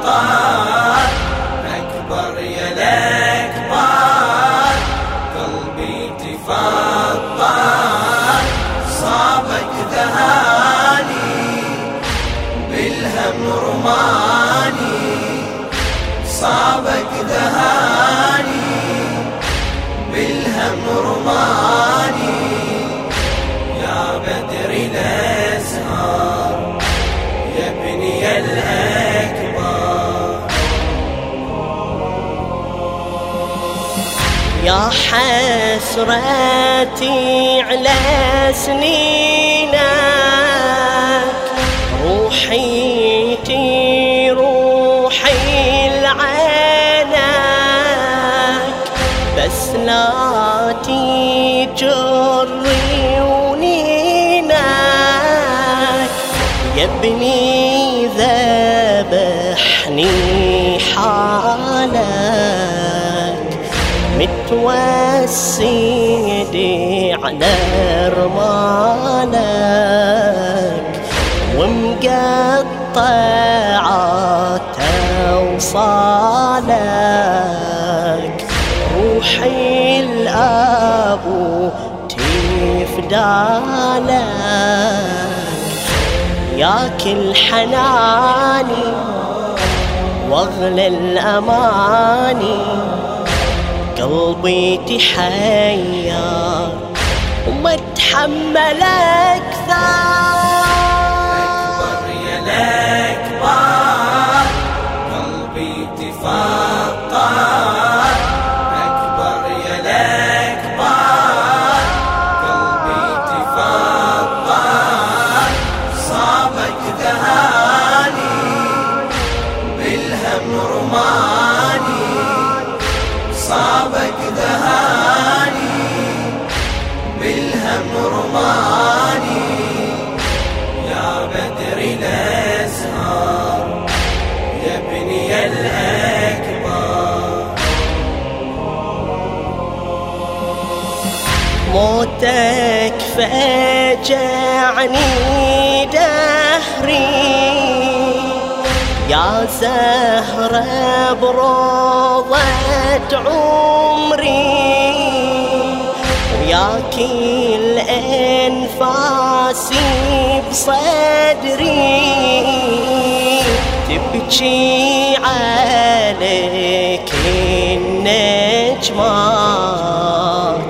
طار أكبر يا الأكبر قلبي تفطر صابك ذهاني بالهم رماني صابك ذهاني بالهم رماني يا بدر الأزهار يا ابني الأكبر يا حسرتي على سنينك روحي روحي لعينك بس لا تجري ونينك يا ابني ذبحني حالك متوسدي على رمالك ومقطعات اوصالك روحي الابو تفدالك ياكل حناني واغلى الاماني قلبي تحير وما اتحمل اكثر أكبر يا الأكبر قلبي تفطر أكبر يا الأكبر قلبي تفطر صابك ذهاني بالهم رماني صابك ذهاني بالهم رماني يا بدر الأزهار يا ابني الأكبر موتك فجعني دهري يا زهرة بروضة عمري وياك الأنفاسي بصدري تبكي عليك النجمات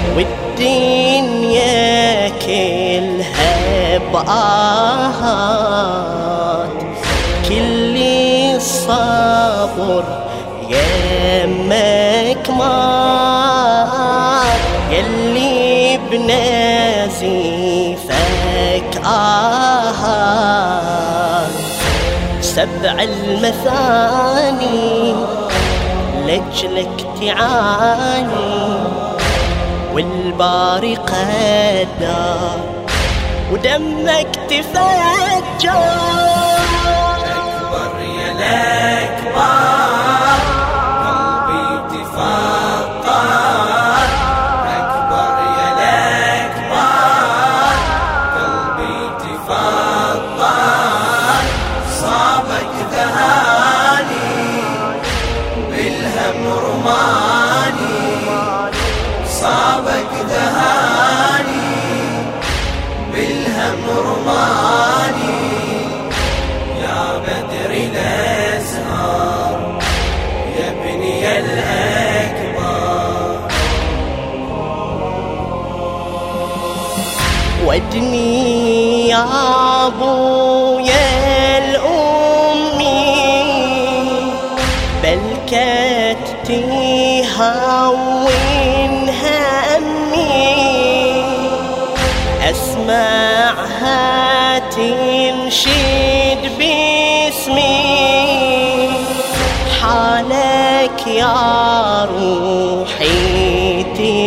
والدنيا كلها بآهات كل الصبر يمك مات يلي بنزيفك آهات 7 المثاني لجلك تعاني والباري قدر ودمك تفجر أكبر يا الأكبر قلبي تفطر أكبر يا الأكبر قلبي تفطر صابك ذهاني بالهم رماني صابك ذهاني بالهم رماني يا بدر الأزهار يا ابني الأكبر ودني يا ابويا الامي بلكت تهون همي اسمعها تنشد باسمي حالك يا روحي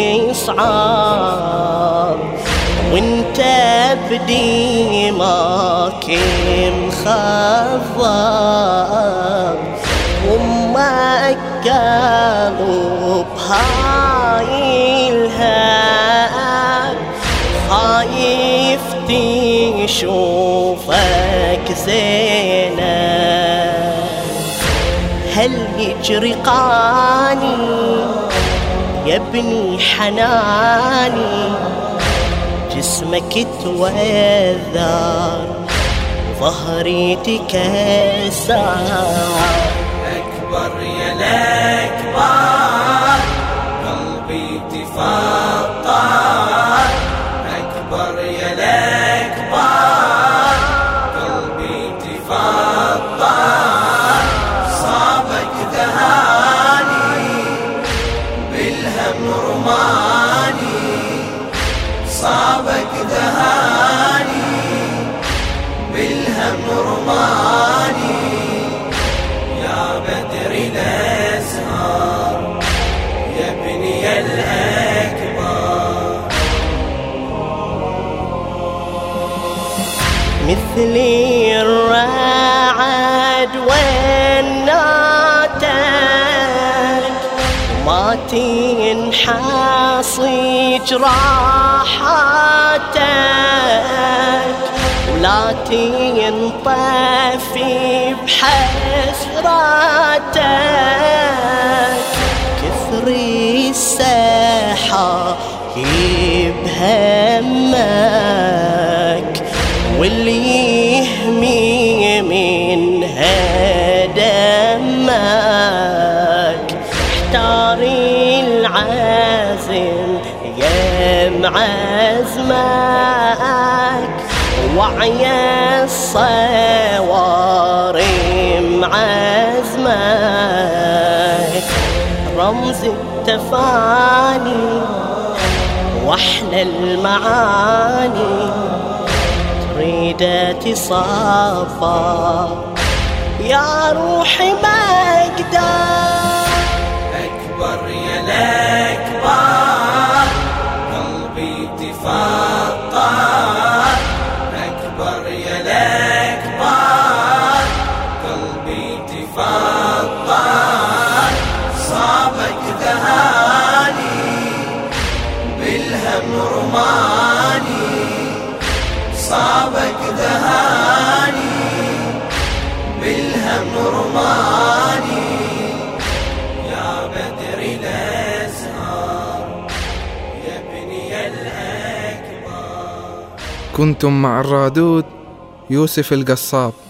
تصعب وانت بديمك مخضب وامك قلب هاي الهاب خايف تشوفك زينب هل يجري قاني يا ابني حناني، جسمك توذر ظهري تكسر. أكبر يا الأكبر قلبي تفطر، أكبر يا الأكبر قلبي تفطر. صابك ذهاني بالهم رماني، صابك ذهاني بالهم رماني. يا بدر الأزهار يا ابني الأكبر، مثلي الرعد والناتج ما تنحصي جراحاتك، ولا تنطفي بحسراتك. كثري السحايب همك، واللي يهمي منها دمك. احتاري العزم يا معزمك، وعي الصوارم عزمك. رمز التفاني واحلى المعاني، تريد تصافى يا روحي ما اقدر. أكبر يا الأكبر قلبي تفطر، أكبر يا الأكبر قلبي تفطر. صابك ذهاني بالهم رماني، صابك ذهاني بالهم رماني. يا بدر الأزهار يا ابني الأكبر. كنتم مع الرادود يوسف القصاب.